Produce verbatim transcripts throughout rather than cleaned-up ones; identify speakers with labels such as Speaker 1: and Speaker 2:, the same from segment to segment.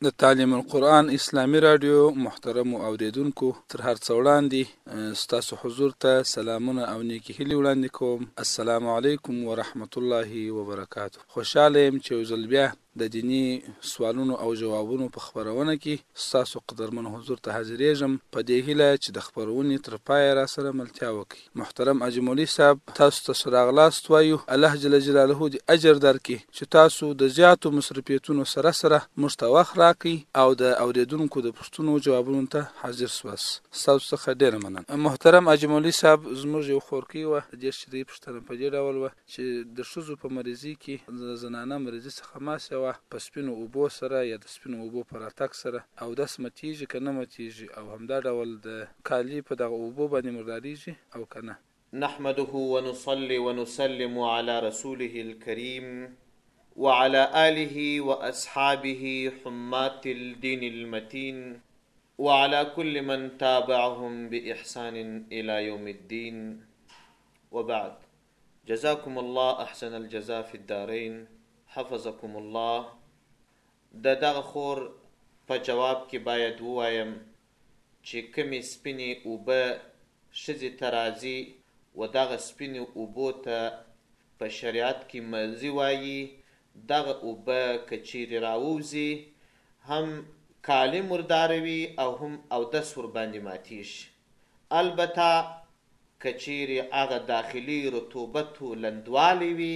Speaker 1: د تعلیم القرآن اسلامي رادیو محترمو اوریدونکو تر هر څه وړاندې ستاسو حضور ته سلامونه او نیکې هیلې وړاندې کوم. السلام علیکم ورحمت الله وبرکاته. خوشحاله یم چې یو ځل بیا د دینی سوالونو او جوابونو په خپرونه کې ستاسو قدرمن حضور ته حاضرېږم په دې هیله چې د خپرونې تر پایه را سره ملتیا وکړي. محترم حاجي مولوي صاحب، تاسو ته څه راغلاست وایو. الله جل جلاله دې اجر درکړي چې تاسو د زیاتو مصرفیتونو سره سره موږ ته وخت راکړي او د اوریدونکو د پوښتنو جوابونو ته حاضر سواست. ستاسو څخه ډېره مننه. محترم حاجي مولوي صاحب، زموږ یو خورکۍ وه، د دې شرعي پوښتنه په دې ډول وه چې د ښځو په مریضي کې د زنانه مریضي څخه ماسې وه په سپینو اوبو سره یا د سپینو اوبو په راتګ سره اودس ماتېږي که نه ماتېږي، او همدا ډول د کالي په دغه اوبو باندې مردارېږي او که نه.
Speaker 2: نحمده ونصلي ونسلم على رسوله الكريم وعلى آله وأصحابه حمات الدين المتين وعلى كل من تابعهم بإحسان إلى يوم الدين وبعد. جزاكم الله أحسن الجزاء في الدارين، حفظكم الله. د دغه خور په جواب کې باید ووایم چې کمی سپینې اوبه ښځې ته راځي و دغه سپینې اوبو ته په شریعت کې ملزي وایي، دغه اوبه که چیرې راووځي هم کالي مرداروي او هم اودس ورباندې ماتېږي. البته که چیرې هغه داخلي رطوبت و لندوالی وي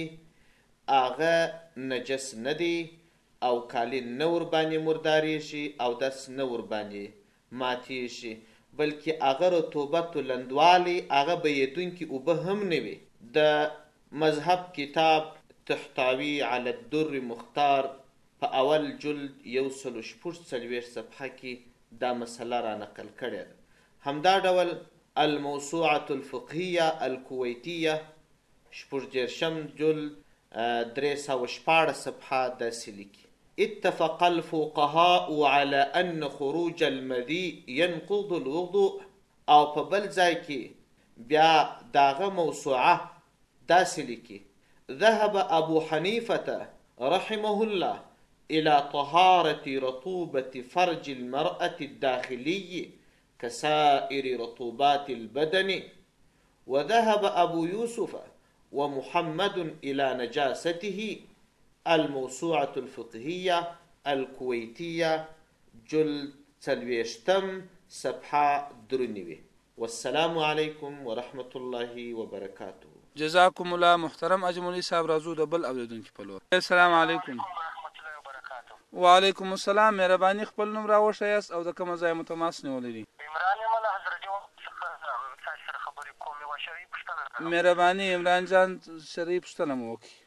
Speaker 2: هغه نجس نه دی او کالي نه ورباندې مرداریږي، اودس نه ورباندې ماتېږي، بلکې هغه رطوبت و لندوالی هغه بهیدونکي اوبه هم نه وي. د مذهب کتاب تحتوی علی الدر مختار په اول جلد یو سل و شپږ څلوېښت صفحه کې دا مسله را نقل کړې ده. همدا ډول الموسوعة الفقهیه الکویتیه شپږ دېرشم جلد درې سوه شپاړس صفحه داسې لیکي: اتفق الفقهاء على ان خروج المذي ينقض الوضوء. او په بل ځای کې بیا داغه موسوعه داسې لیکي: ذهب ابو حنيفة رحمه الله الى طهارة رطوبة فرج المرأة الداخلي كسائر رطوبات البدن، وذهب ابو يوسف ومحمد الى نجاسته. الموسوعة الفقهية الكويتية جلد څلوېښتم صفحه درنوي. والسلام علیکم ورحمة الله وبرکاته.
Speaker 1: جزاکم الله. محترم حاجي مولوي صاحب، راځو د بل اوریدونکي په لور. السلام علیکم. وعلیکم السلام. مهرباني خپل نوم راوښیاست او د کومه ځای مو تماس نیولی دی؟
Speaker 3: عمران یم له حضرت څخه تاسو سره خبرې کوم. یوه شرعي پوښتنه کوم.
Speaker 1: مهرباني عمران جان، شرعي پوښتنه مو وکړي.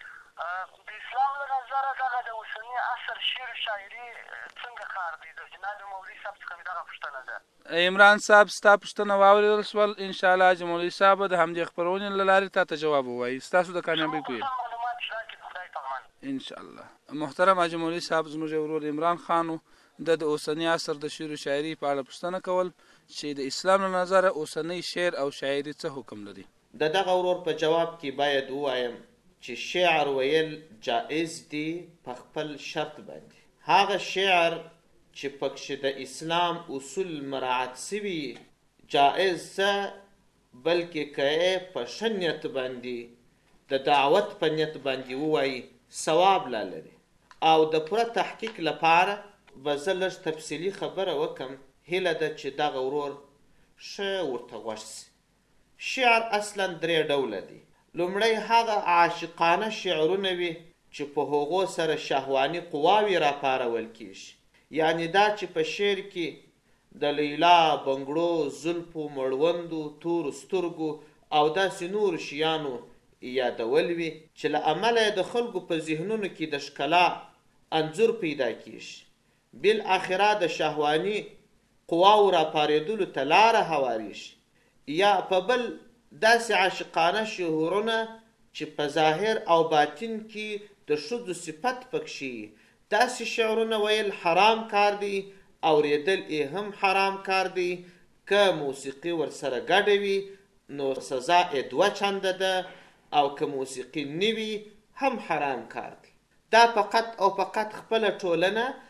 Speaker 3: د اسلام له نظره دغه د اوسني عصر شعر و شاعري څنګه کار دی؟ د جناب مولوي صاحب څخه مې دغه پوښتنه ده.
Speaker 1: عمران صاحب، ستا پوښتنه واورېدل شول. انشاءالله حاجي مولوي صاحب د همدې خپرونې له لارې تا ته جواب ووایي. ستاسو د کامیابۍ په هیله
Speaker 3: معلومات راکړي په خدای په امان.
Speaker 1: انشاءالله. محترم حاجي مولوي صاحب، زموږ یو ورور عمران خان و، د د اوسني عصر د شعر و شاعري په اړه پوښتنه کول چې د اسلام له نظره اوسنی شعر او شاعري څه حکم لري.
Speaker 2: د دغه ورور په جواب کې باید ووایم چې شعر ویل جائز دی په خپل شرط باندې. هغه شعر چې پکښې د اسلام اصول مراعات سوي جائز څه، بلکې که یې په ښه نیت باندې د دعوت په نیت باندې ووایي ثواب لا لري. او د پوره تحقیق لپاره به زه لږ تفصیلي خبره وکم. هیله ده چې دغه ورور ښه ورته غوږ سي. شعر اصلا درې ډوله دی. لومړی هغه عاشقانه شعرونه وي چې په هغو سره شهواني قواوې راپارول کیږي، یعنی دا چې په شعر کې د لیلا، بنګړو، زلفو، مړوندو، تورو سترګو او داسې نورو شیانو یادول وي چې له امله یې د خلکو په ذهنونو کې د ښکلا انځور پیدا کیږي. بالاخره د شهواني قواو راپارېدلو ته لاره هواریږي. یا په بل داسې عاشقانه شعرونه چې په ظاهر او باطن کې د ښځو صفت پکښې، داسې شعرونه ویل حرام کار دی، اورېدل یې هم حرام کار دی. که موسیقي ورسره ګډه وي نو سزا یې دوه چنده ده، او که موسیقي نه وي هم حرام کار دی. دا فقط او فقط خپله ټولنه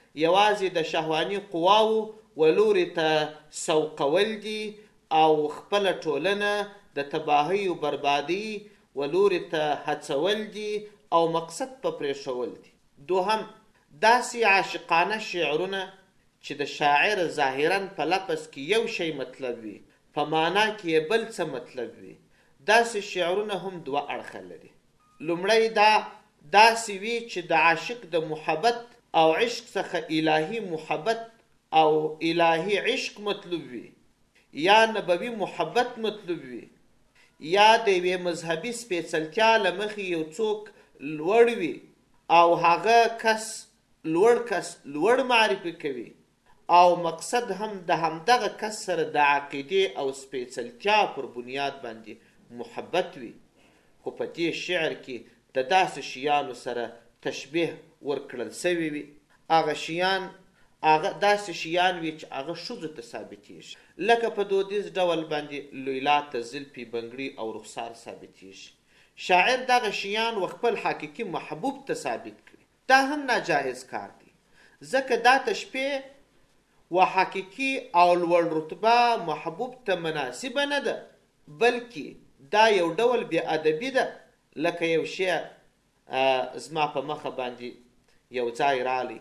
Speaker 2: یوازې د شهواني قواو ولوري ته سوقول دي او خپله ټولنه د تباهۍ و بربادۍ ولوري ته هڅول دي او مقصد په پرېښول دي. دوهم، داسې عاشقانه شعرونه چې د شاعر ظاهرا په لفظ کې یو شی مطلب وي، په معنا کې یې بل څه مطلب وي. داسې شعرونه هم دوه اړخه لري. لومړی دا داسې وي چې د عاشق د محبت او عشق څخه الهي محبت او الهي عشق مطلوب وي، یا نبوي محبت مطلوب وي، یا د یوې مذهبي سپېڅلتیا له مخې یو څوک لوړ وي او هغه کس لوړ کس لوړ معرفي کوي او مقصد هم د همدغه کس سره د عقیدې او سپېڅلتیا پر بنیاد باندې محبت وي. خو په دې شعر کې د داسې شیانو سره تشبیه ورکړل سوي وي. هغه شیان هغه داسې شیان وي چې هغه ښځو ته ثابتېږي، لکه په دودیز ډول باندې لیلا ته زلفې بنګړي او رخسار ثابتېږي. شاعر دغه شیان و خپل حقیقي محبوب ته ثابت کړي. دا هم ناجایز کار دی، ځکه دا تشبیه و حقیقي او لوړ رتبه محبوب ته مناسبه نه ده، بلکې دا یو ډول بې ادبي ده. لکه یو شعر زما په مخه باندې یو ځای رالی: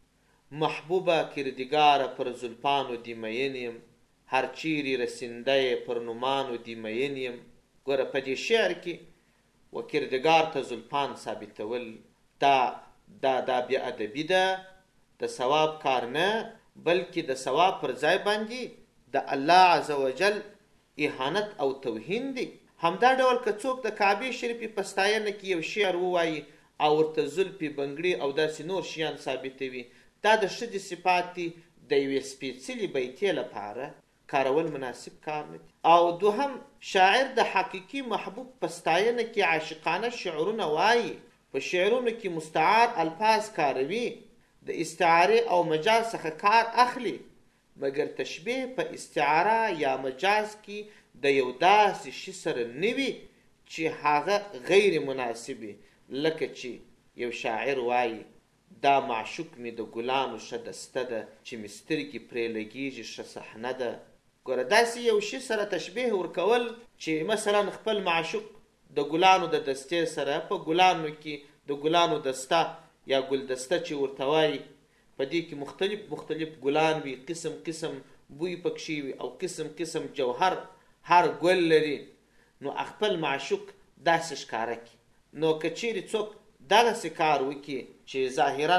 Speaker 2: محبوبه کردګاره پر زلفانو دی مین یم، هر چیرې رسنده پر نومانو دی مین یم. ګوره په دې شعر کې و کردګار ته زلفان ثابتول دا دا دا بې ادبي ده، د ثواب کار نه، بلکې د ثواب پر ځای باندې د الله عز وجل اهانت او توهین دی. همدا ډول که څوک د کعبې شریفې په ستاینه کې یو شعر ووایي او ورته زلفې بنګړي او داسې نور شیان ثابتوي، دا د ښځې صفات دي، د یوې سپېڅلې بیتې لپاره کارول مناسب کار نه دي. او دوهم، شاعر د حقیقي محبوب په ستاینه کې عاشقانه شعرونه وایي، په شعرونو کې مستعار الفاظ کاروي، د استعارې او مجاز څخه کار اخلي، مګر تشبیه په استعاره یا مجاز کې د یو داسې شي سره نه وي چې هغه غیر مناسب وي. لکه چې یو شاعر وایي: دا معشوق مې د ګلانو ښه دسته ده، چې مې سترګې پرې لګېږي ښه صحنه ده. ګوره داسې یو شي سره تشبیه ورکول چې مثلا خپل معشوق د ګلانو د دستې سره په ګلانو کې د ګلانو دسته یا ګل دسته چې ورته وایي، په دې کې مختلف مختلف ګلان وي، قسم قسم بوی پکښې وي او قسم قسم جوهر هر ګل لري، نو خپل معشوق داسې ښکاره کړي. نو که چیرې څوک دغسې کار وکړي چې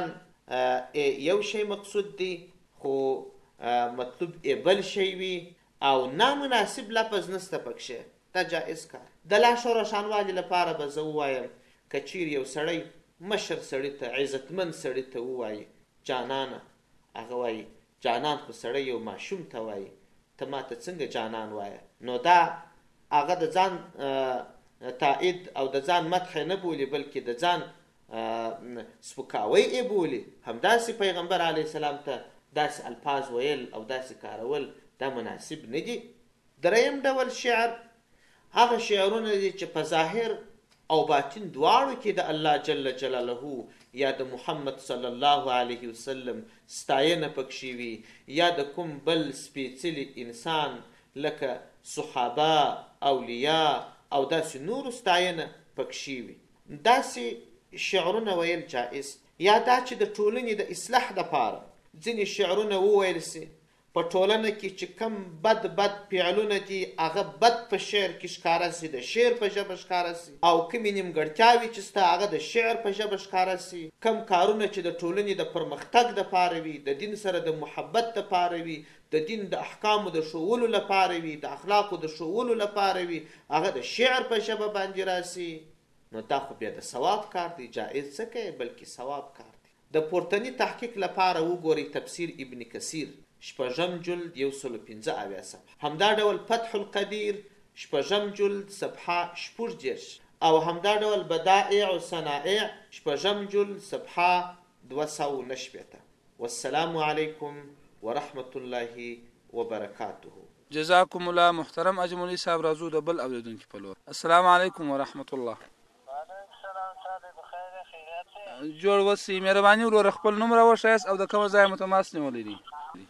Speaker 2: ظاهرا یو شی مقصود دی خو مطلوب یې بل شی وي او نامناسب لفظ نسته پکښې، دا جایز کار. د لا ښه روښانوالي لپاره به زه ووایم که چیرې یو سړی مشر سړي ته، عزتمند سړي ته ووایي جانانه، هغه وایي جانان خو سړی یو ماشوم ته وایي، ته ما ته څنګه جانان وایه، نو دا هغه د ځان تایید او د ځان مدح نه بولي، بلکې د ځان سپکاوی یې بولي. همداسې پیغمبر علیه السلام ته داسې الفاظ ویل او داسې کارول دا مناسب نه دي. دریم ډول شعر هغه شعرونه دي چې په ظاهر او باطن دواړو کې د الله جل جلاله یا د محمد صلی الله علیه وسلم ستاینه پکښې وي، یا د کوم بل سپېڅلي انسان لکه صحابه، اولیاء او داسې نورو ستاینه پکښې وي. داسې شعرونه ویل جائز. یا دا چې د ټولنې د اصلاح دپاره ځینې شعرونه وویل سي، په ټولنه کې چې کم بد بد فعلونه دي هغه بد په شعر کې ښکاره سي، د شعر په ژبه ښکاره سي، او کومې نیمګړتیاوې چې سته هغه د شعر په ژبه ښکاره سي. کم کارونه چې د ټولنې د پرمختګ دپاره وي، د دین سره د محبت دپاره وي، د دین د احکامو د ښوولو لپاره وي، د اخلاقو د ښوولو لپاره وي، هغه د شعر په ژبه باندې راسي، نو دا خو بیا د ثواب کار دی، جایز څه کوي بلکې ثواب کار دی. د پورتني تحقیق لپاره وګورئ تفسیر ابن کثیر شپږم جلد یو سلو پنځه اویا صفحه، همدا ډول فتح القدیر شپږم جلد صفحه شپږ دېرش، او همدا ډول بدائع و صنائع شپږم جلد صفحه دوه سوه نهه شپېته. والسلام علیکم ورحمة الله وبرکاته.
Speaker 1: جزاکم الله. محترم اجملی صاحب راځو د بل اوریدونکي په لور. السلام علیکم ورحمة الله. جوړ وسي. مهرباني وروره خپل نوم راوښیاست او د کومه ځایه مو تماس نیولی دی؟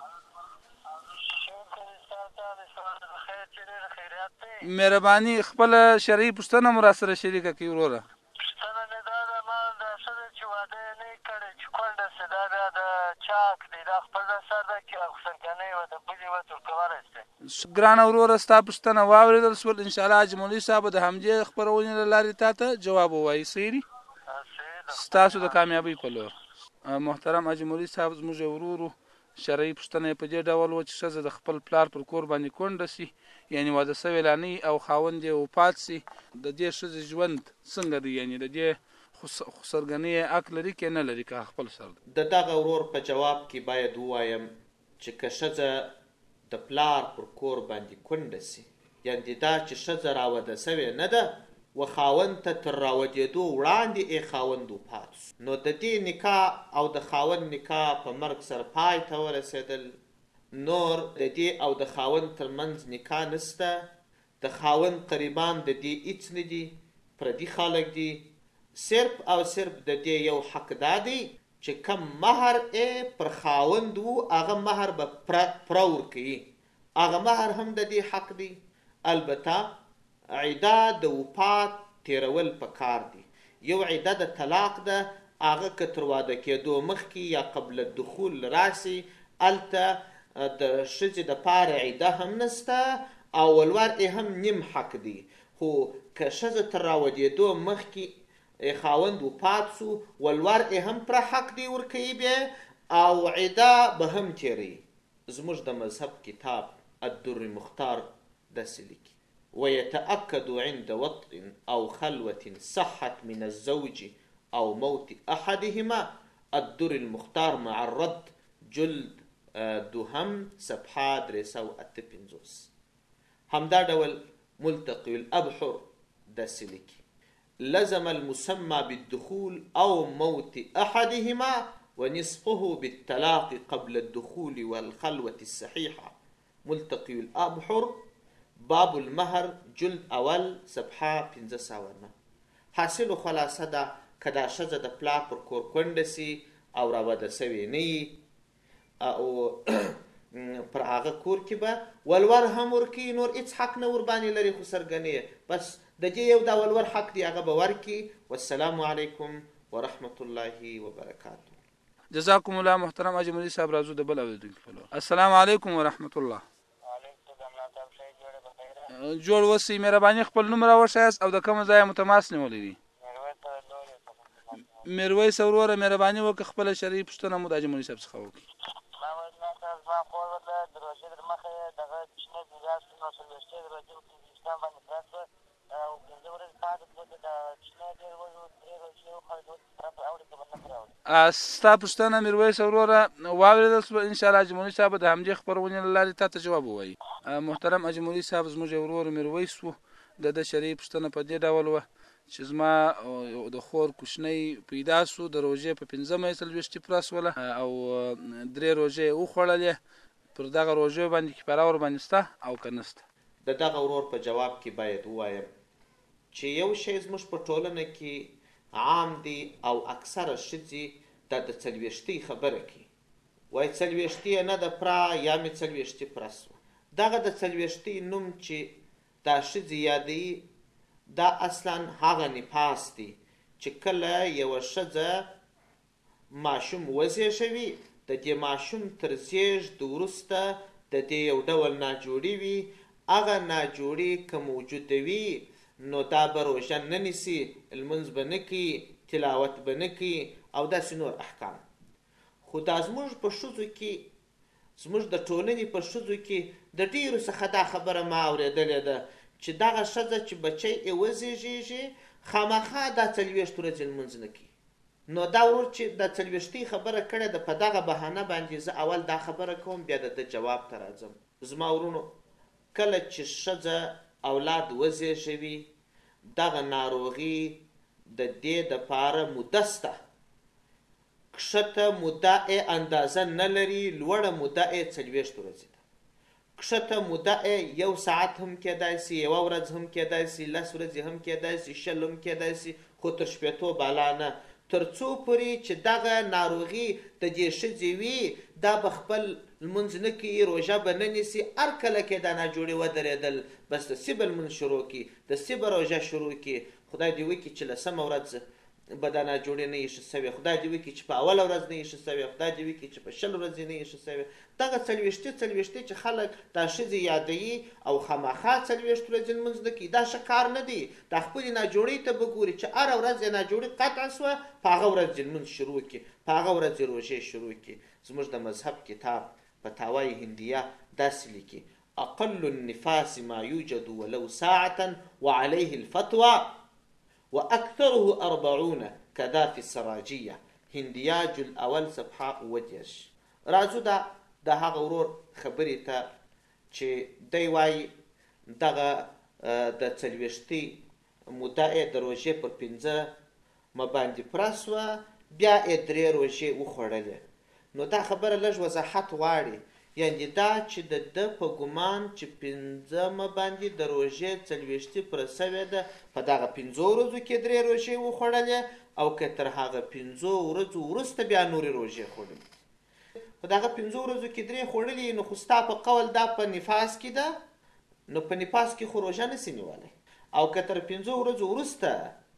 Speaker 1: مهرباني خپله شرعي پوښتنه مو راسره شریکه کړئ وروره.
Speaker 3: پوښتنه مې دا ده ما دا څه ده چې واده یې نه وي کړی چې کونډه سي دا بیا د چا حق دی دا خپل د سر ده که خسرګنۍ وه د بلې وه ورکولی شي.
Speaker 1: ګرانه وروره ستا پوښتنه واورېدل شول. انشاءالله حاجي مولوي صاحب به د همدې خپرونې له لارې تا ته جواب ووایي. صحیح دي؟ ستاسو د کامیابۍ په لور. محترم حاجي مولوي صاحب زموږ یو ورورو شرعي پوښتنه یې په دې ډول وه چې ښځه د خپل پلار پر کور باندې کونډه سي، یعنې واده سوې لا نه او خاوند یې وفات سي، د دې ښځې ژوند څنګه دی؟ یعنې د دې خسرګنۍ حق لري که نه لري که خپل سر دی؟
Speaker 2: د دغه ورور په جواب کې باید ووایم چې که ښځه د پلار پر کور باندې کونډه سي، یعنې دا چې ښځه راوده سوې نه ده و خاوند ته تر راودېدو وړاندې ای خاوند وفات سو، نو د دې نکاح او د خاوند نکاح په مرګ سره پای ته ورسېدل، نور د دې او د خاوند ترمنځ نکاح نسته. د خاوند قریبان د دې هېڅ نه دي، پردي خلک دي. صرف او صرف د دې یو حق دا دی چې کم مهر یې پر خاوند و هغه مهر به پوره ورکوي، هغه مهر هم د دې حق دی. البته عده د وفات تیرول پکار دي. یو عده د طلاق ده، هغه که تر واده کېدو مخکې یا قبل الدخول راسي هلته د ښځې دپاره عده هم نسته او ولور یې هم نیم حق دی. خو که ښځه تر راودېدو مخکې خاوند وفات سو ولور یې هم پوره حق دی ورکوي بیا او عده به هم تیروي. زموږ د مذهب کتاب الدر مختار داسې لیکي: ويتأكد عند وطء أو خلوة صحت من الزوج أو موت أحدهما. الدر المختار مع الرد جلد دوهم صفحه درې سوه اته پنځوس. همدا ډول ملتقي الأبحر داسې لیکي: لزم المسمى بالدخول أو موت أحدهما ونصفه بالطلاق قبل الدخول والخلوة الصحيحة. ملتقي الأبحر باب المهر جلد اول صفحه پنځه سوه نه. حاصل خلاصه ده که دا ښځه د پلار پر کور کونډه سي او راوده سوې نه وي او پر هغه کور کې به ولور هم ورکوي، نور هېڅ حق نه ورباندې لري خسرګنۍ، بس د دې یو دا ولور حق دی هغه به ورکړي. والسلام علیکم ورحمة الله وبرکاته.
Speaker 1: جزاکم الله. محترم حاجي مولوي صاحب راځو د بل اورېدونکي په لور. السلام علیکم ورحمة الله. جوړ وسي. مهرباني خپل نوم راوښیاست او د کومه ځایه مو تماس نیولی دی؟ میرویس وروره مهرباني وکړه خپله شرعي پوښتنه مو د حاجي مولوي صاحب څخه وکړي.
Speaker 3: زما خور ورته د روژې تر مخه یې دغه کوچنی زیږه شو، نو څلوېښتې د روژې اسلام باندې پوره شوه او پنځه ورځې پاتې شوه. د کوچنی ډېر وږي درې روژې وخوړې، پوره راوړي که به نه پوره راوړي.
Speaker 1: ستا پوښتنه میرویس وروره واورېدل شوه. انشاءالله حاجي مولوي صاحب به د همدې خپرونې له لارې تا ته جواب ووایي. محترم حاجي مولوي صاحب زموږ یو ورور میرویس و، د ده شرعي پوښتنه په دې ډول وه چې زما د خور کوچنی پیدا سو، د روژې په پنځمه یې څلوېښتې پوره شوله او درې روژې یې وخوړلې. پر دغه روژې باندې کفاره ورباندې شته او که نشته؟
Speaker 2: د دغه ورور په جواب کې باید ووایم چې یو شی زموږ په ټولنه کې عام دی او اکثره ښځې دا د څلوېښتۍ خبره کوي، وایي څلوېښتې یې نه ده پوره یا مې څلوېښتې پوره سوه. دغه د څلوېښتۍ نوم چې دا ښځې یادوي دا اصلا هغه نفاس دی چې کله یوه ښځه ماشوم وزېږوي د دې ماشوم تر زېږد وروسته د دې یو ډول ناجوړي وي. هغه ناجوړي که موجوده وي نو دا به روژه نه نیسي، لمونځ به نه کوي، تلاوت به نه کوي او داسې نور احکام. خو دا زموږ په ښځو کې زموږ د ټولنې په ښځو کې د ډېرو څخه دا خبره ما اورېدلې ده چې دغه ښځه چې بچی یې وزېږېږي خامخا دا څلوېښت ورځې لمونځ نه کوي. نو دا ورور چې د څلوېښتۍ خبره کړې ده په دغه بهانه باندې زه اول دا خبره کوم بیا د ده جواب ته راځم. زما ورونو، کله چې ښځه اولاد وزېږوي دغه ناروغي د دې دپاره موده شته. کښته موده یې اندازه نه لري، لوړه موده یې څلوېښت ورځې ده. کښته موده یې یو ساعت هم کېدای سي، یوه ورځ هم کېدای سي، لس ورځې هم کېدای سي، شل هم کېدای سي، خو تر شپېتو بالا نه. تر څو پورې چې دغه ناروغي د دې ښځې وي دا به خپل لمونځ نه کوي، روژه به نه نیسي. هر کله کې دا ناجوړې ودرېدل بس د سبه لمونځ شروع کړي، د سبه روژه شروع کړي. خدای دې وکړي چې لسمه ورځ به دا ناجوړې نه ایښه سوې، خدای دې وکړي چې په اوله ورځ نه ایښه سوې، خدای دې وکړي چې په شل ورځې نه ایښه سوې. دغه څلوېښتې څلوېښتې چې خلک دا ښځې یادوي او خامخا څلوېښت ورځې لمونځ نه کوي، دا ښه کار نه دی. دا خپلې ناجوړۍ ته به ګوري چې هره ورځ یې ناجوړي قطع شوه، په هغه ورځ یې لمونځ شروع کړي، په هغه ورځ یې روژې شروع کړي. زموږ د مذهب کتاب فتاوای هندیه داسې لیکي: اقل النفاس ما یوجد ولو ساعة وعليه الفتوى واکثره اربعون کذا فی السراجیه. هندیاج الاول صفحه اووه دېرش. راځو دا د هغه ورور خبرې ته چې دی وایي دغه د څلوېښتې موده یې د روژې پر پنځه مه باندې پوره سوه، بیا یې درې روژې وخوړلې. نو دا خبره لږ وضاحت غواړي. یعنې دا چې د ده په ګمان چې پنځمه باندې د روژې څلوېښتې پوره سوې ده، په دغه پنځو ورځو کې درې روژې وخوړلې، او که تر هغه پنځو ورځو وروسته بیا نورې روژې خوړلې. په دغه پنځو ورځو کې درې خوړلې، نو خو ستا په قول دا په نفاس کې ده، نو په نفاس کې خو روژه نسي نیولی. او که تر پنځو ورځو وروسته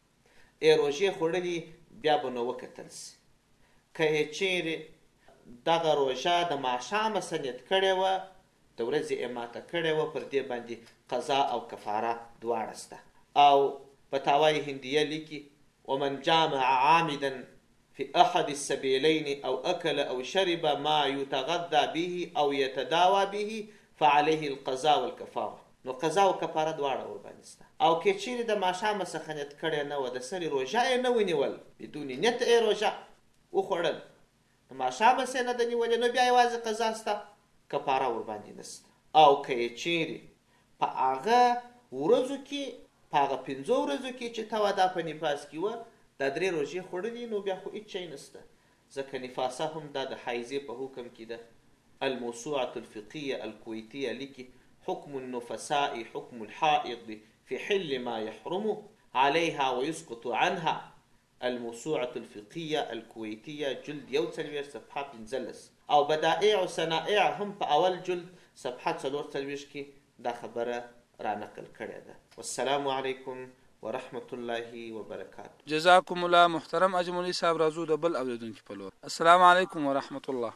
Speaker 2: یې روژې خوړلې، بیا به نو وکتل سي. که یې چیرې دغه روژه د ماښامه سنت کړې وه، د ورځې یې ماته کړې وه، پر دې باندې قضا او کفاره دواړه سته. او فتاوای هندیه لیکي: ومن جامع عامدا في احد السبيلين او اكل او شرب ما يتغذى به او يتداوى به فعليه القضاء والكفاره. نو قضا او کفاره دواړه ورباندې سته. او که چیرې د ماښامه څخه نیت کړې نه وه، د سرې روژه یې نه ونیول، بدون نیت یې روژه وخوړل، د ماښامه څه نه ده نیولې، نو بیا یوازې قضا سته، کفاره ورباندې نسته. او که یې چیرې په هغه ورځو کې، په هغه پنځو ورځو کې چې ته دا په نفاس کې وه، دا درې روژې خوړلي، نو بیا خو هېڅ شی نسته، ځکه نفاسه هم دا د حایزې په حکم کې ده. الموسوعة الفقهية الكويتية لیکي: حكم النفساء حكم الحائض في حل ما يحرم عليها ويسقط عنها. الموسوعة الفقهية الكويتية جلد یو څلوېښت صفحه پنځلس. او بدائع و صنائع هم په اول جلد صفحه څلور څلوېښت کې دا خبره را نقل کړې ده. والسلام علیکم ورحمة الله وبرکاته.
Speaker 1: جزاکم الله. محترم اجملی صاحب، راځو د بل اوریدونکي په لور. السلام علیکم ورحمة الله.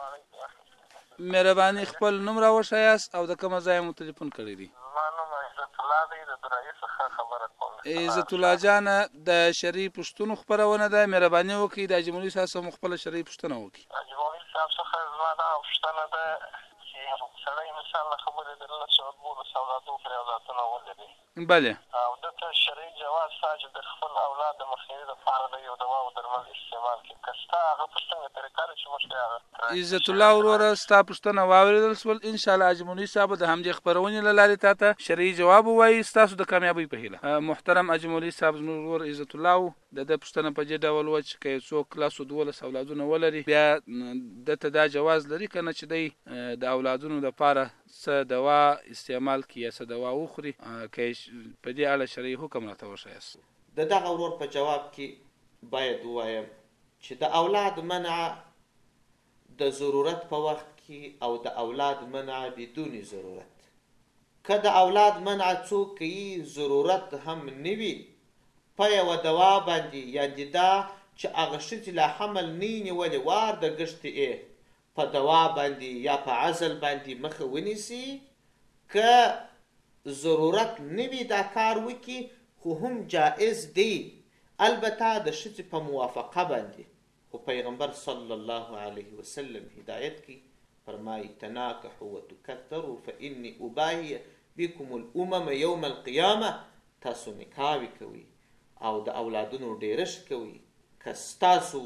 Speaker 1: مهرباني خپل نوم راوښیاست او د کومه ځای مو تلیفون کړی دی؟
Speaker 3: زما نوم عزت الله دی، د درایي څخه خبره کوم.
Speaker 1: عزت الله جانه، د شرعي پوښتنو خپرونه ده، مهرباني وکړئ د اجملي صاحب څخه مو خپله شرعي پوښتنه وکړئ.
Speaker 3: اجملي صاحب څخه زما دا پوښتنه ده چې سړی مثال له خبرې د لسو دولس اولادو پرې اولادونه ولري،
Speaker 1: بله،
Speaker 3: او دلته شرعي جواز شته چې د خپل اولاد د مخنیوي لپاره د یو دوا او درمل استعمال کړي. که ستا هغه په څنګه طریقه ده چې موږ ته هغه
Speaker 1: عزت الله وروره ستا پوښتنه واورېدل شول. انشاءالله اجملي صاحب د همدې خپرونې له لارې تا ته شرعي جواب ووایي، ستاسو د کامیابۍ په هیله. محترم اجملي صاحب، زموږ ورور عزت الله و، د ده پوښتنه په دې ډول وه چې که یو څوک لسو دولس اولادونه ولري، بیا ده ته دا جواز لري که نه چې دی د اولادونو دپاره څه دوا استعمال کړي یا څه دوا وخوري؟ که په دې اړه شرعي حکم راته وښیاست.
Speaker 2: د دغه ورور په جواب کې باید ووایم چې د اولاد منع د ضرورت په وخت کې او د اولاد منع بدون ضرورت. که د اولاد منع څوک کوي ضرورت هم نه وي، په یوه دوا باندې، یعنې دا چې هغه ښځې لا حمل نه یې نیولې، وار د ګښتې یې په دوا باندې یا په عزل باندې مخه ونیسي. که ضرورت نه وي دا کار وکړي، خو هم جائز دی، البته د ښځې په موافقه باندې. خو پیغمبر صلی الله علیه وسلم هدایت کی فرمایي: تناکحوا وتکثروا فانی اباهی بکم الامم یوم القیامه. تاسو نکاح کوئ او د اولادونو ډیرښت کوئ، که ستاسو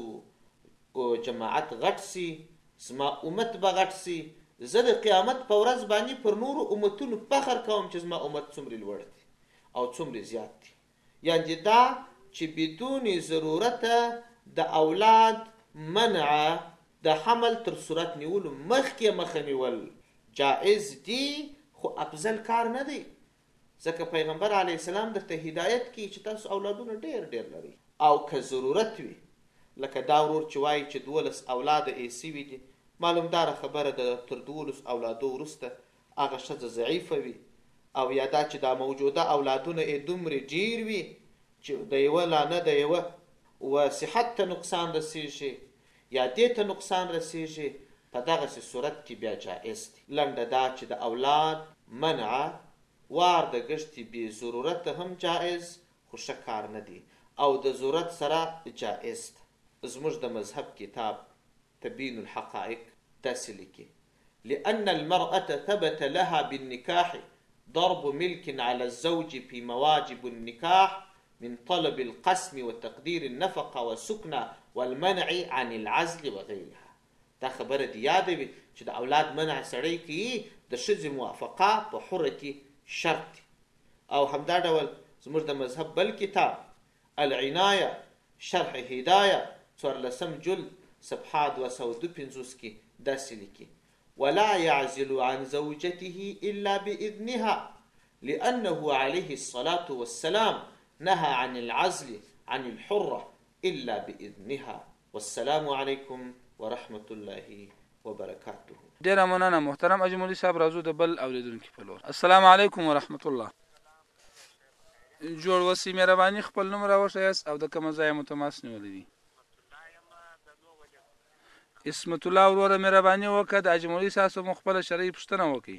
Speaker 2: جماعت غټ سي، زما امت به غټ سي. زه د قیامت په ورځ باندې پر نورو امتونو فخر کوم چې زما امت څومره لوړ دی او څومره زیات دی. یعنې دا چې بدون ضرورت د اولاد منع د حمل تر صورت نیولو مخکې مخه نیول جائز دی، خو افضل کار نه دی، ځکه پیغمبر علیه السلام درته هدایت کوي چې تاسو اولادونه ډېر ډېر لرئ. او که ضرورت وي لکه دا ورور چې وایي چې دولس اولاده یې سوي دي، معلومداره خبره ده تر دولس اولادو وروسته هغه ښځه ضعیفه وي، او یا دا چې دا موجوده اولادونه یې دومرې ډېر وي چې د یوه لا نه د یوه و صحت ته نقصان رسېږي یا دې ته نقصان رسېږي، په دغسې صورت کې بیا جایز دی. لنډه دا چې د اولاد منع وار د ګشتې بې ضرورته هم جایز، خو ښه کار نه دی او د ضرورت سره جایز ده. زموږ د مذهب کتاب تبین الحقائق داسې لیکي: لأن المرأة ثبت لها بالنكاح ضرب ملك على الزوج في مواجب النكاح من طلب القسم وتقدير النفقة والسكنة والمنع عن العزل وغيرها. دا خبره دی یاده وي چې د اولاد منع سړی کوي د ښځې موافقه په حره کې شرط دی. او همدا ډول زموږ د مذهب بل کتاب العنایه شرح هدایه څوارلسم جلد صفحه دوه سوه دوه پنځوس کې داسې لیکي: ولا يعزل عن زوجته إلا بإذنها لأنه عليه الصلاة والسلام نهى عن العزل عن الحرة إلا بإذنها. والسلام عليكم ورحمة الله وبركاته.
Speaker 1: ډیره مننه محترم اجملي صاحب. راځو د بل اوریدونکي په لور. السلام علیکم ورحمت الله. جوړ وسی مهرباني خپل نوم راوښیاست او د کوم ځای متماس نیولې دي؟ اسمت الله وروره مهرباني وکړه د اجملي صاحب مو خپله شرعي پوښتنه وکړئ.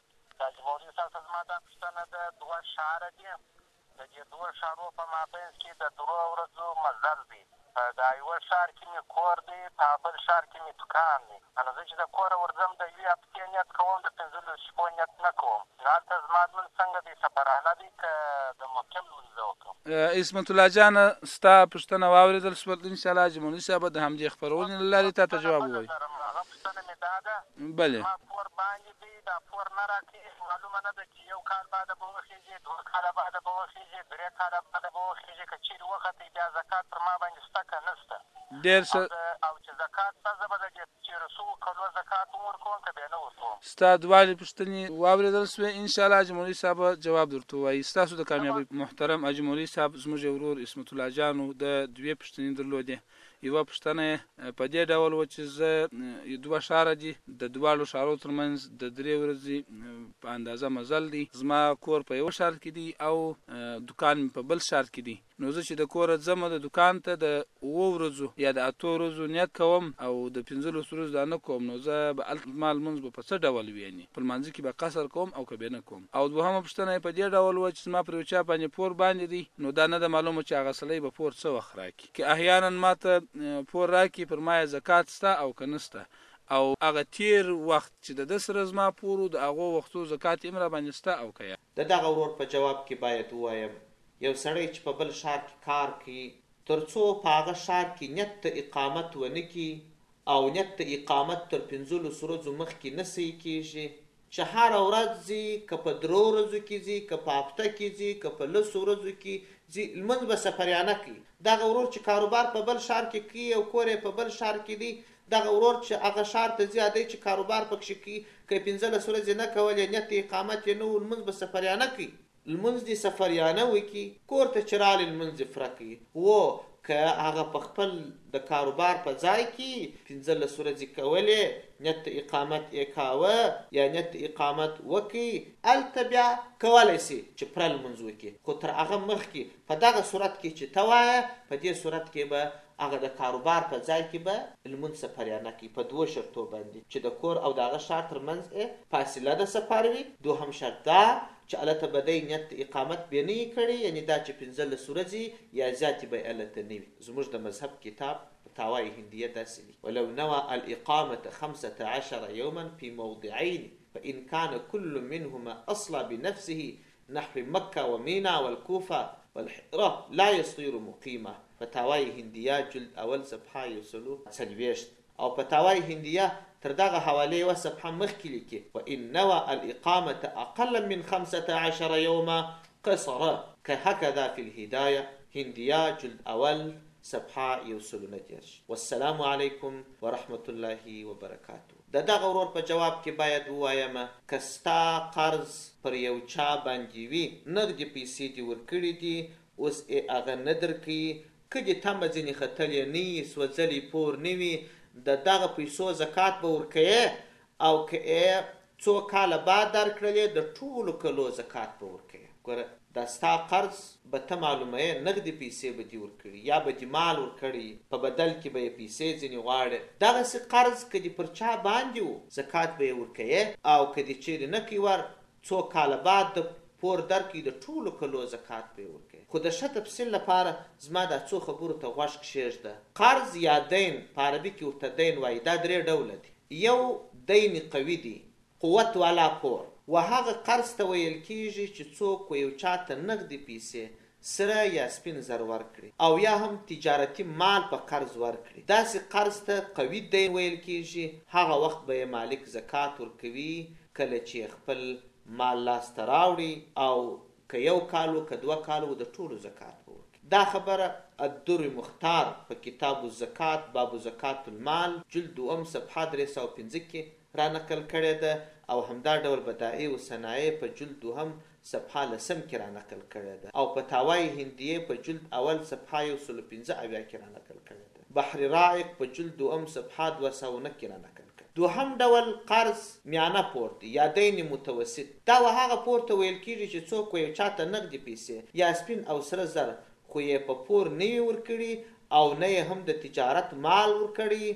Speaker 3: د اجملي صاحب زما دا پوښتنه ده، دوه ښاره دي، د دې دوه ښارو په مابینځ کې د درو ورځو مزل دی. دا یوه ښار کې مې کور دی، په بل ښار کې مې دوکان دی. نو زه چې د کوره ورځم د یوې هفتې نیت کوم، د پنځلسو شپو نیت نه کوم. نو هلته زما لمونځ څنګه دی؟ سفرانه دی که د مقیم لمونځ وکړم؟
Speaker 1: اسمت الله جانه ستا پوښتنه واورېدل شول. انشاءالله اجملي صاحب د همدې خپرونې له لارې تا ته جواب ووایي.
Speaker 3: هغه پوښتنه مې دا ده،
Speaker 1: بلې
Speaker 3: زما پور باندې دی، دا پور نه راکوي. معلومه نه ده چې یو کال بعده به وخېږي، دوه کاله بعده به وخېږي، درې کاله بعده به وخېږي. که چېرې وختې بیا زکات پر ما باندې شته که نه شته؟
Speaker 1: ډېر ښه.
Speaker 3: او چې زکات شته زه به د دې تېرو سوو کلو زکات هم ورکوم که بیا نه ورکوم؟
Speaker 1: ستا دواړې پوښتنې واورېدل شوې. انشاءالله اجملي صاحب جواب درته ووایي. ستاسو د کامیابۍ محترم اجملي صاحب زموږ یو ورور اسمت الله جانو د دوې پوښتنې درلودې. یوه پوښتنه یې په دې ډول وه چې زه دوه ښاره دي، د دواړو ښارو ترمنځ د درې ورځې په اندازه مزل دی. زما کور په یوه ښار کې دی او دوکان مې په بل ښار کې دی. نو زه چې د کوره ځم د دوکان ته د اووه ورځو یا د اتو ورځو نیت کوم او د پنځلسو ورځو دا نه کوم، نو زه به هلته زما لمونځ به په څه ډول وي؟ یعنې په لمانځه کې به قصر کوم او که به نه کوم؟ او دوهمه پوښتنه یې په دې ډول وه چې زما پر یو چا باندې پور باندې دی، نو دا نه ده معلومه چې هغه سړی به پور څه وخت راکړي. که احیانا ما ته پور راکړي پر ما یې زکات شته او که نه شته، او هغه تیر وخت چې د ده سره زما پور و د هغو وختو زکات هم را باندې شته او که یا؟
Speaker 2: د دغه ورور په جواب کې باید ووایم یو سړی چې په بل ښار کې کار کوي تر څو په هغه ښار کې نیت ته اقامت ونه کړي او نیت ته اقامت تر پنځلسو ورځو مخکې نه صحیح کېږي، چې هره ورځ ځي، که په درو ورځو کې ځي، که په هفته کې ځي، که په لسو ورځو کې ځي، لمونځ به سفریانه کوي. دغه ورور چې کاروبار په بل ښار کې کوي او کور یې په بل ښار کې دی، دغه ورور چې هغه ښار ته ځي دی چې کاروبار پکښې کوي، که یې پنځلس ورځې نه کولې نیت اقامت یې نه و، لمونځ به سفریانه کوي. لمونځ دې سفریانه وکړي، کور ته چې راغلې لمونځ یې پوره کوي. و که هغه په خپل د کاروبار په ځای کې پنځلس ورځې کولې، نیت اقامت یې کاوه یا نیت اقامت وکړي، هلته بیا کولی سي چې پوره لمونځ وکړي. خو تر هغه مخکې په دغه صورت کې چې ته وایه، په دې صورت کې به هغه د کاروبار په ځای کې به لمونځ سفریانه کوي په دوه شرطو باندې، چې د کور او د هغه ښار ترمنځ فاصله د سفر وي. دوهم شرط دا چې هلته به دی نیت اقامت بې نه یې کړی، یعنې دا چې پنځلس ورځې یا زیاتې به یې هلته نه وي. زموږ د مذهب کتاب فتاوای هندیه داسې لیکي: ولو نوى الإقامة خمسة عشر يوما في موضعين فإن كان كل منهما أصلى بنفسه نحو مكة ومينا والكوفة والحرة لا يصير مقيمة. فتاوای هندیه جلد اول صفحه یو سلو څلوېښت. او فتاوای هندیه تر دغه حوالې یوه صفحه مخکې لیکي: وإن نوى الإقامة أقل من خمسة عشر يوما قصر كهكذا في الهداية هندیه جلد اول صفحه یو سلو نه دېرش. والسلام علیکم ورحمة الله وبرکاته. د دغه ورور په جواب کې باید ووایم که ستا قرض پر یو چا باندې وي، نغدې پیسې دې ورکړي دي، اوس یې هغه نه درکوي، که دې تمه ځینې ختلې نه وي، سوځلې پور نه وي، د دغه پیسو زکات به ورکوې، او که یې څو کاله بعد درکړلې د ټولو کلو زکات به ورکوې. ګوره دا ستا قرض به ته معلوموې، نغدې پیسې به دې ورکړي یا به دې مال ورکړي، په بدل کې به یې پیسې ځینې غواړې. دغسې قرض که دې پر چا باندې و زکات به یې ورکوې، او که دې چیرې نه کوي ور څو کاله بعد د پور درکړي د ټولو کلو زکات به یې ورکوې. خو د ښه تفصیل لپاره زما دا څو خبرو ته غوږ کښېږده. قرض یا دین په عربي کې ورته دین وایي، دا درې ډوله دي. یو دین قوي دی، قوت والا پور، و هغه قرض ته ویل کیږي چې څوک یو چاته نغدې پیسې سره یا سپین زر ورکړي، او یا هم تجارتي مال په قرض ورکړي. داسې قرض ته قوي دین ویل کیږي. هغه وخت به یې مالک زکات ورکوي کله چې خپل مال لاسته راوړي، او که یو کال و که دوه کال و د ټولو زکات به ورکړي. دا خبره الدر مختار په کتاب الزکات باب زکات المال جلد دوم صفحه درې سوه پنځه کې را نقل کړې ده، او همدا ډول بدائع و صنایع په جلد دوهم صفحه لسم کې را نقل کړې ده، او فتاوای هندیه په جلد اول صفحه یو سل پنځه اویا کې را نقل کړې ده. بحر رائق په جلد دوم صفحه دوه سوه نه کې را نقل کړې. دوهم ډول قرض میانه پور دی یا دین متوسط. دا و هغه پور ته ویل کیږي چې څوک یو چاته نغدې پیسې یا سپین او سره زر خو یې په پور نه وي ورکړي، او نه یې هم د تجارت مال ورکړي،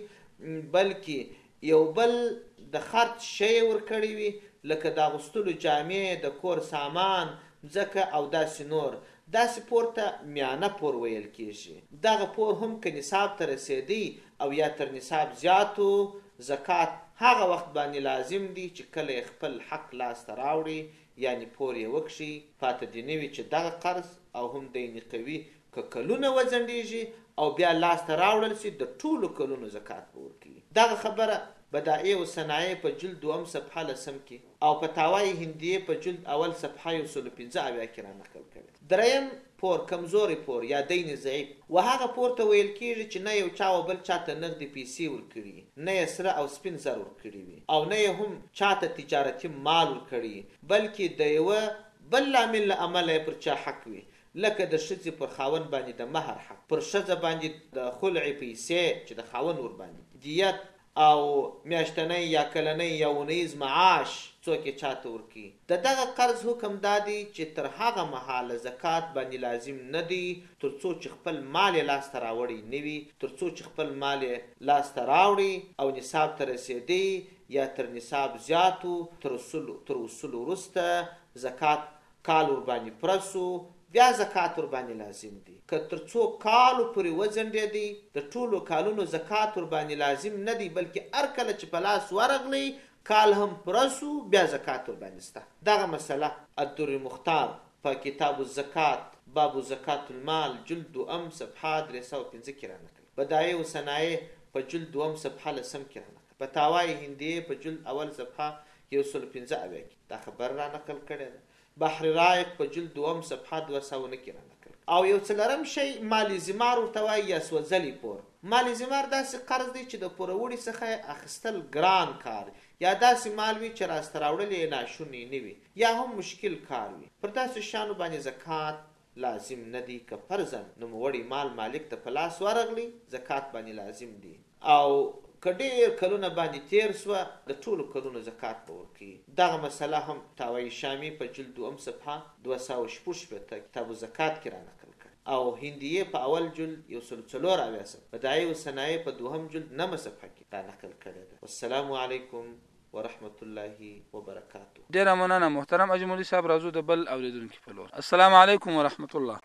Speaker 2: بلکې یو بل د خرڅ شی ورکړی وي، لکه د اغوستلو جامې، د کور سامان، ځکه او داسې نور. داسې پور ته میانه پور ویل کیږي. دغه پور هم که نصاب ته رسېدی او یا تر نصاب زیاتو، زکات هغه وخت باندې لازم دی چې کله خپل حق لاسته راوړي، یعنی پور یې وکړي. پاته دې نه وي چې دغه قرض او هم دین قوي که کلونه وځنډېږي او بیا لاسته راوړل سي، د ټولو کلونو زکات به ورکوي. دغه خبره بدائع و صنایع په جلد دوم صفحه لسم کې او فتاوای هندیه په جلد اول صفحه یو سل پنځه اویا کې را نقل کړی. دریم پور کمزوري پور یا دین ضعیف، و هغه پور ته ویل کیږي چې نه یو چا و بل چاته نغدې پیسې ورکړي، نه یې سره او سپین زر ورکړي وي، او نه یې هم چاته تجارتي مال ورکړي، بلکې د یوه بل لامل له امله یې پر چا حق وي، لکه د ښځې پر خاوند باندې د مهر حق، پر ښځه باندې د خلع پیسې چې د خاوند ور باندې، دیت او میاشتنی یا کلنی یا ونیز معاش څوک یې چاته ورکوي. د دغه قرض حکم دا دی چې تر هغه مهاله زکات باندې لازم نه دی تر څو چې خپل مال یې لاسته راوړی نه وي، تر څو چې خپل مال یې لاسته راوړي او نصاب ته رسېدی یا تر نصاب زیاتو، تر وصول تر وصول وروسته زکات کال ور باندې پوره سو، بیا زکات ور باندې لازم دی. که تر څو کالو پورې وځنډېدی، د ټولو کالونو زکات ور باندې لازم نه دی، بلکې هر کله چې په لاس ورغلی کال هم پوره سو، بیا زکات ور باندې سته. دغه مسله الدر مختار په کتاب الزکات باب زکات المال جلد دوم صفحه درې سوه پنځه کې را نقل. بدائع و صنایع په جلد دوم صفحه لسم کې را نقل. فتاوای هندیه په جلد اول صفحه یو سل پنځه اویا کې دا خبر را نقل کړی ده. بحر رائق په جلد دوم صفحه دوه سوه نه کې را نقل. او یو څلرم شی مالی زمار ورته وایي یا سوځلي پور. مالی زمار داسې قرض دی چې د پوروړي څخه اخیستل ګران کار، یا داسې مال وي چې راسته راوړل یې ناشونی نه وي، یا هم مشکل کار وي. پر داسې شیانو باندې زکات لازم نه دی. که فرضاً نوموړی مال مالک ته په لاس ورغلی، زکات باندې لازم دی، او که ډېر کلونه باندې تیر سوه، د ټولو کلونو زکات به ورکوي. دغه مسله هم فتاوای شامي په جلد دوم صفحه دوه سوه شپږ شپېته کتاب زکات کې را نقل کړ، او هندیه په اول جلد یو سل څلور اویا صفحه، بدائع و صنایع په دوهم جلد نهمه صفحه کې را نقل کړې ده. والسلام علیکم ورحمت الله وبرکاته.
Speaker 1: ډیره مننه محترم اجملي صاحب. راځو د بل اوریدونکي په لور. السلام علیکم ورحمت الله.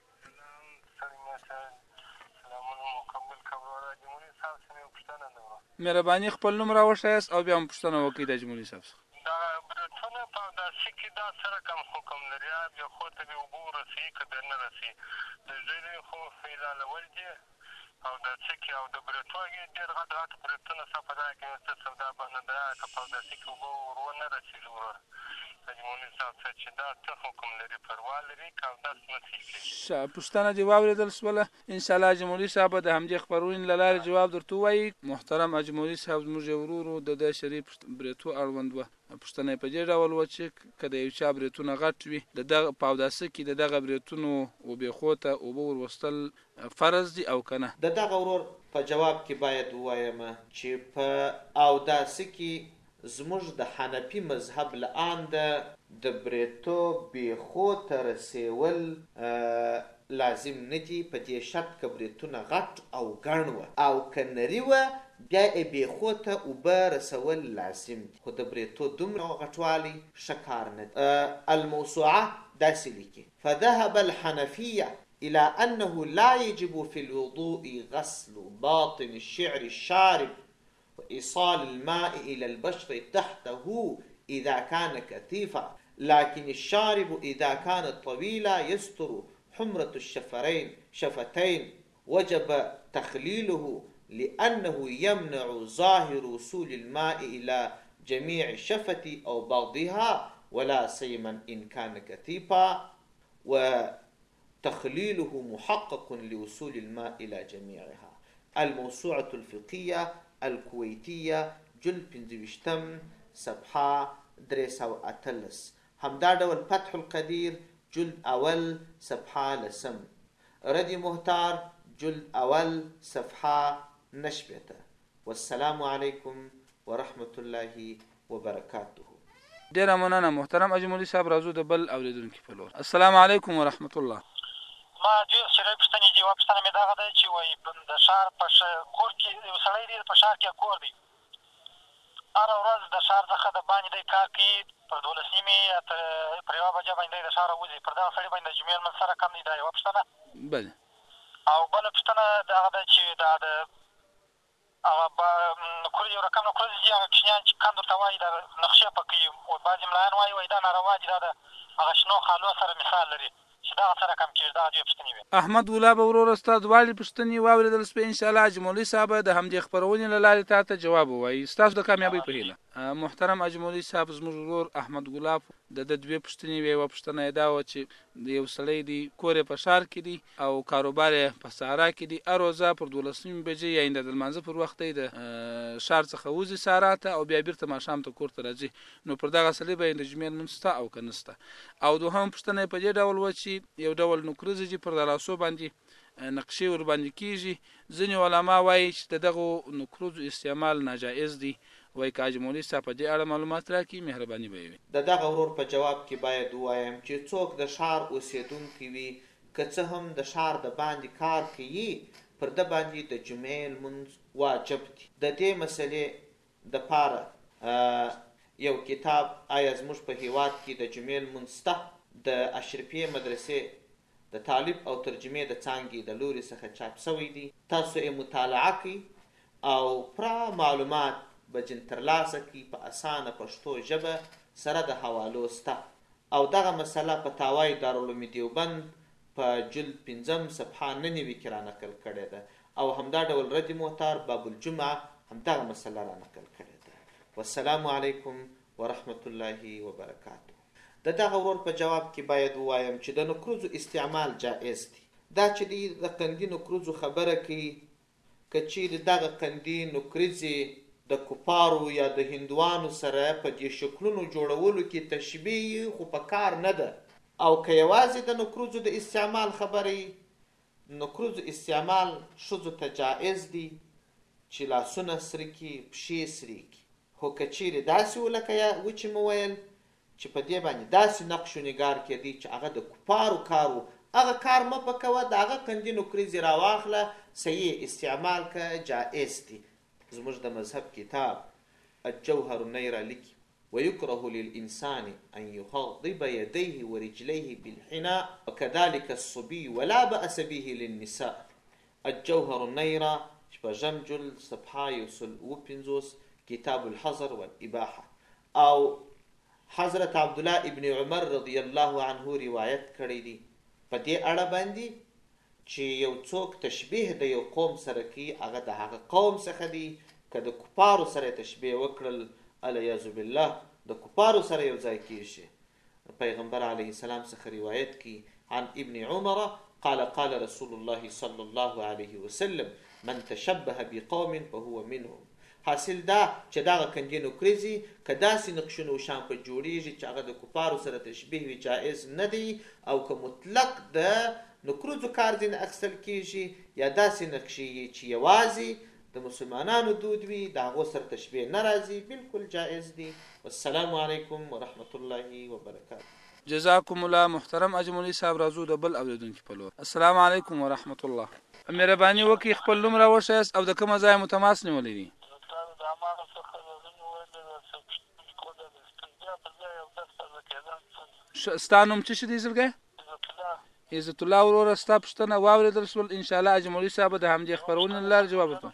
Speaker 1: مهرباني خپل نوم راوښیاست او بیا هم پوښتنه وکړئ د اجملي صاحب څخه.
Speaker 4: دا برېتونه په اوداسي کې دا سره کم حکم لري، بیا خو ته دې اوبه ورسوي که دې نه رسوي. د زړې خو حلالول دي اوداسي کې، او د برېتو ډېر غټ غټ برېتونه ستا په دغه کې څه سودا باندې ده، که په اوداسي کې اوبه ور ونه رسېږي وروره اجموني صاحب څه چې دا څه حکم لري پروا لري که اودس نشي کوي
Speaker 1: پوښتنه دې واورېدل شوله. انشاءالله اجمولي صاحب به د همدې خپرونې له لارې جواب درته ووایي. محترم اجمولي صاحب زموږ یو ورور و، د ده شریف برېتو اړوند وه. پوښتنه یې په دې ډول وه چې که د یو چا برېتونه غټ وي، د دغه په اوداسه کې د دغه برېتونو اوبېښو ته اوبه وروستل فرض دي او که نه.
Speaker 2: د دغه ورور په جواب کې باید ووایم چې په اوداسه کې زموږ د حنفي مذهب له انده د برېتو بیخو ته رسېول لازم نه دي، په دې شرط که برېتونه غټ او ګڼ وه او که نري وه بیا یې بیخو ته اوبه رسول لازم دي، خو د برېتو دومره غټوالی ښه کار نه دی. الموسوعه داسې لیکي: فذهب الحنفیه إلى أنه لا يجب في الوضوء غسل باطن الشعر الشارب وإيصال الماء إلى البشرة تحته إذا كان كثيفا، لكن الشارب إذا كان طويلا يستر حمرة الشفرين شفتين وجب تخليله لأنه يمنع ظاهر وصول الماء إلى جميع الشفة أو بعضها ولا سيما إن كان كثيفا، و تخليله محقق لوصول الماء إلى جميعها. الموسوعة الفقهية الكويتية جلد پنځه صفحه درې سوه اتلس. همدا ډول فتح القدیر جلد اول صفحه لسم. ردی محتار جلد اول صفحه نشبته. والسلام علیکم ورحمة الله وبرکاته.
Speaker 1: ډیره مننه محترم اجمولي صاحب. راځو د بل اوریدونکي په لور. السلام علیکم ورحمة الله.
Speaker 5: ما ډېر شرعي پوښتنې دي. یوه پوښتنه مې دغه ده چې وایي د ښار په کور کې یو سړی دی، په ښار کې کور دی، هره ورځ د ښار څخه د باندې دی کار کوي، پر دولس نیمې یا پر یوه بجه باندې دی د ښاره وځي، پر دغه سړي باندې د جمعې لمونځ سره کم دی. دا یوه پوښتنه.
Speaker 1: بله.
Speaker 5: او بله پوښتنه دغه ده چې دا د هغه نکرز یو رقم نکرز دي، هغه کوچنیان چې کند ورته وایي دا نقشې په کوي، بعضې ملایان وایي وایي دا ناروا دي، دا د هغه شنو خالو سره مثال لري چې دغه سره کم کېږي. دغه دوې پوښتنې وې.
Speaker 1: احمد ګلاب وروره ستا دواړې پوښتنې واورېدل شوې. انشاءالله اجمولي صاحب د همدې خپرونې له لارې تا ته جواب ووایي ستاسو د کامیابۍ په هیله. محترم اجمولي صاحب زموږ ورور احمد ګلاب د ده دوې پوښتنې وې. یوه پوښتنه یې دا وه چې د یو سړی دی کور یې په ښار کې دی او کاروبار یې په صحرا کې دی، هر ورځ پر دولس نیمې بجې یا د لمانځه پر وخت دی د ښار څخه وځي صحرا ته او بیا بیرته ماښام ته کور ته راځي، نو پر دغه سړي به یې د جمعې لمونځ شته او که نشته. او دوهمه پوښتنه یې په دې ډول وه چې یو ډول نکرزې چې پر لاسو باندې نقشې ور باندې کېږي، ځینې علما وایي چې د دغو نکرزو استعمال ناجایز دی. وایي که اجمولي صاحب په دې اړه معلومات راکړي مهرباني به یې وي.
Speaker 2: د دغه ورور په جواب کې باید ووایم چې څوک د ښار اوسېدونکی وي، که څه هم د ښار د باندې کار کوي، پر ده باندې د جمعې لمونځ واجب دی. د دې مسلې دپاره یو کتاب آیا زموږ په هیواد کې د جمعې لمونځ شته، د اشرفیې مدرسې د طالب او ترجمې د څانګې د لوري څخه چاپ شوی دی. تاسو یې مطالعه کړئ او پوره معلومات به جن ترلاسه کړي په اسانه پښتو ژبه سره د حوالو شته. او دغه مسله په تاوای دارالعلوم دیوبند په جلد پنځم صفحه نه نوي کې رانقل کړې ده، او همدا ډول رد محتار باب الجمعه همدغه مسله رانقل کړې ده. والسلام علیکم ورحمة الله وبرکاته. د دغه ورور په جواب کې باید ووایم چې د نکرزو استعمال جائز دی. دا چې دی د قندي نکرزو خبره کوي، که چیرې دغه قندي نکرزې د کفارو یا د هندوانو سره په دې شکلونو جوړولو کې تشبیه خو په کار نه ده، او که یوازې د نکرزو د استعمال خبرې، نکرزو استعمال ښځو ته جائز دی چې لاسونه سره کړي، پښې سرې کړي. خو که چیرې داسې و لکه و چې مو ویل چې په دې باندې داسې نقش و نگار کېدی چې هغه د کفارو کار و، هغه کار مه په کوه، د هغه قندي نکرزې راواخله، صحیح استعمال که جائز دی. زموږ د مذهب کتاب الجوهر النيرة لیکي: ويكره للإنسان أن يخضب يديه ورجليه بالحناء وكذلك الصبي ولا بأس به للنساء. الجوهر النيرة شپږم جلد صفحه یو سل اوه پنځوس، کتاب الحظر والإباحة. او حضرت عبدالله ابن عمر رضی الله عنه روایت کړی دی په دې اړه باندې چې یو څوک تشبیه د یو قوم سره کوي، هغه د هغه قوم څخه دی. که د کفارو سره تشبیه وکړل، علیاذ بالله د کفارو سره یو ځای کېږي، پیغمبر علیه السلام څخه روایت کی عن ابن عمر قال قال رسول الله صلی الله علیه وسلم من تشبه بقوم فهو منهم. حاصل دا چې دغه کندینو کریزي که داسې نقشونه و شان په جوړیږي چې هغه د کفارو سره تشبیه وي جایز نه دی، او که مطلق د نکروزو کار ځینې اخیستل کیږي یا داسې نقشې چې یوازې د مسلمانانو دود وي د هغو سره تشبیه نه راځي، بالکل جایز دي. والسلام علیکم ورحمة الله وبرکاته.
Speaker 1: جزاکم الله. محترم اجملی صاحب راځو د بل اوریدونکي په لور. السلام علیکم ورحمة الله. مهرباني وکړئ خپل نوم راوښیاست او د کومه ځایه مو تماس نیولی دی؟ ستا نوم څه شي دی زړګی؟ عزت الله وروره ستا پوښتنه واورېدل شول. انشاءالله اجملي صاحب به د همدې خپرونې له لارې جواب ورکړو.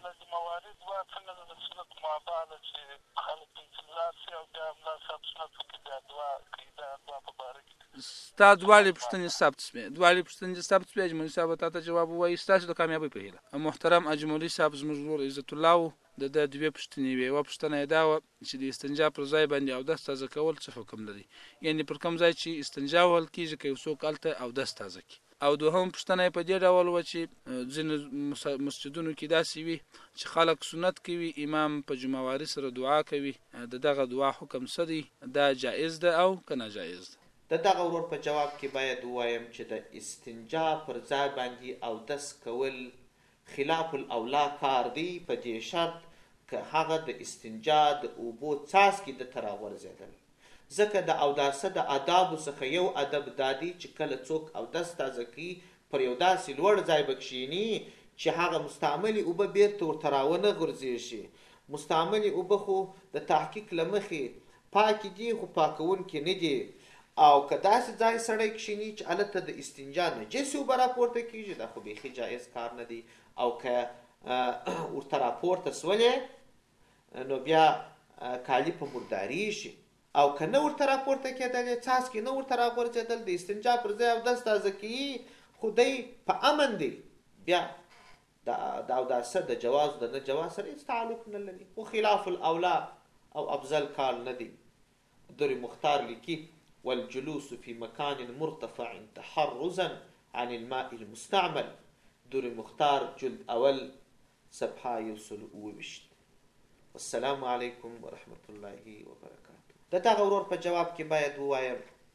Speaker 1: ستا دواړې پوښتنې ثبت شوې دواړې پوښتنې ثبت شوې اجملي صاحب به تا ته جواب ووایي ستاسو د کامیابۍ په هیله. محترم اجملي صاحب زموږ ورور عزت الله و، د ده دوې پوښتنې وې. یوه پوښتنه یې دا وه چې د استنجا پر ځای باندې اودس تازه کول څه حکم لري، یعنې پر کوم ځای چې استنجا وهل کېږي که یو څوک هلته اودس تازه کړي. او دوهم پوښتنه یې په دې ډول وه چې ځینې مسجدونو کې داسې وي چې خلک سنت کوي، امام په جمعواري سره دعا کوي، د دغه دعا حکم څه دی؟ دا جایز ده او که ناجایز ده؟
Speaker 2: د دغه ورور په جواب کې باید ووایم چې د استنجا پر ځای باندې اودس کول خلاف الاولا کار دی، په دې شرط که هغه د استنجا د اوبو څاڅکي د ته راغورځېدل. ځکه د اوداسه د آدابو څخه یو ادب دا دی چې کله څوک اودس تازه کوي پر یو داسې لوړ ځای به کښېني چې هغه مستعملې اوبه بیرته ورته راونه غورځېږي. مستعملې اوبه خو د تحقیق له مخې پاکې دي خو پاکوونکې نه دي، او که داسې ځای سړی کښېني چې هلته د استنجا نجسې اوبه راپورته کېږي دا خو بیخي جایز کار نه دی. او که ورته راپورته سولې نو بیا کالي په مرداري شي، او که نه ورته راپورته کېدلې څاڅکي نه ورته راغورځېدل د استنجا پر ځای اودس تازه کوي خو دی په امن دی، بیا د اوداسه د جواز د نه جواز سره هېڅ تعلق نه لري، خو خلاف الاولا او افضل کار نه دی. در مختار لیکي والجلوس في مكان مرتفع تحرزا عن الماء المستعمل. در مختار جلد اول صفحه یوسل اوویشت. والسلام علیکم ورحمة الله وبرکاته. د دغه ورور په جواب کې باید ووایم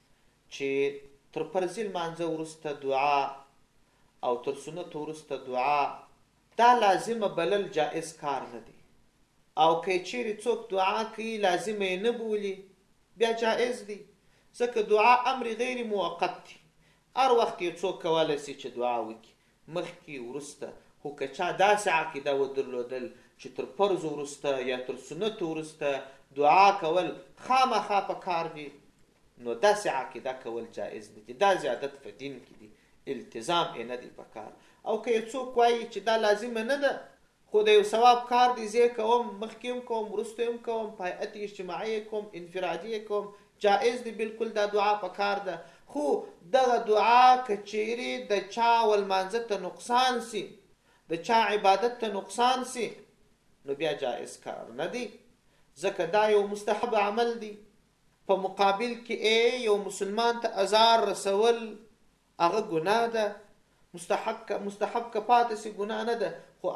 Speaker 2: چې تر فرضي لمانځه وروسته دعا او تر سنت وروسته دعا دا لازمه بلل جائز کار نه دی، او که چیرې څوک دعا کوي لازمه یې نه بولي بیا جائز دی، ځکه دعا امر غیر موقت دی. هر وخت یو څوک کولی شي چې دعا وکړي مخکې وروسته، خو که چا داسې عقیده ودرلودل چې تر فرض وروسته یا تر سنت وروسته دعا کول خامخا په کار دي نو داسې عقیده کول جایز نه دي، دا زیادت په دین کې دي، التزام یې نه دی په کار. او که یو څوک وایي چې دا لازمه نه ده خو د یو ثواب کار دی زه کوم مخکې هم کوم وروسته هم کوم په هیئت اجتماعي کوم انفرادي کوم جائز دی، بالکل دا دعا په کار ده. خو دغه دعا که چیرې د چا ولمانځه ته نقصان سي د چا عبادت ته نقصان سي نو بیا جائز کار نه دی، ځکه دا یو مستحب عمل دی. په مقابل کې یو مسلمان ته ازار رسول هغه ګناه ده، مستحب مستحب که پاتې سي ګناه نه ده، خو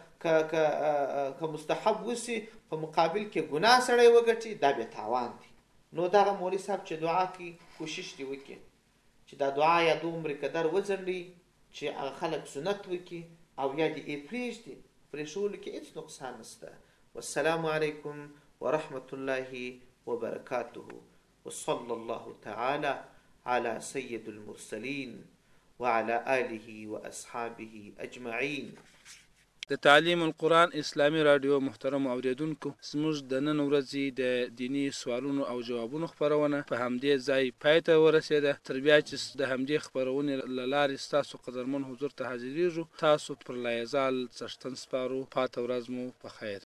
Speaker 2: که مستحب وسي په مقابل کې ګناه سړی وګټي دا بیا تاوان دی. نو دغه مولوي صاحب چې دعا کوي کوشش دې وکړي چې دا دعا یا دومره قدر وځنډي چې هغه خلک سنت وکړي او یا دې یې پرېږدي، پرېښولو کې هېڅ نقصان نشته. والسلام علیکم ورحمة الله وبركاته. وصلى الله تعالى على سيد المرسلين وعلى آله وأصحابه أجمعين.
Speaker 1: د تعلیم القرآن اسلامي رادیو محترم اوریدونکو، زموږ د نن ورځې د دینی سوالونو او جوابونو خپرونه په همدې ځای پای ته ورسېده. تر بیا چې د همدې خپرونې له لارې ستاسو قدرمن حضور ته حاضرېږو، تاسو پر لا یزال څښتن سپارو. پاته ورځ مو په خیر.